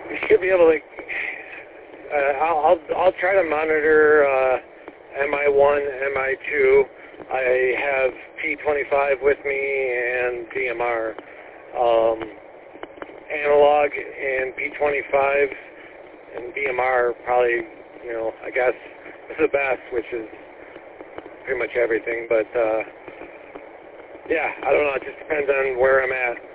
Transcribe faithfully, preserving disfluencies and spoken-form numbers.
you should be able to. Uh, I'll, I'll I'll try to monitor uh, M I one, M I two. I have P twenty-five with me and D M R. Um, analog and P twenty-five and D M R probably, you know, I guess is the best, which is pretty much everything. But uh, yeah, I don't know. It just depends on where I'm at.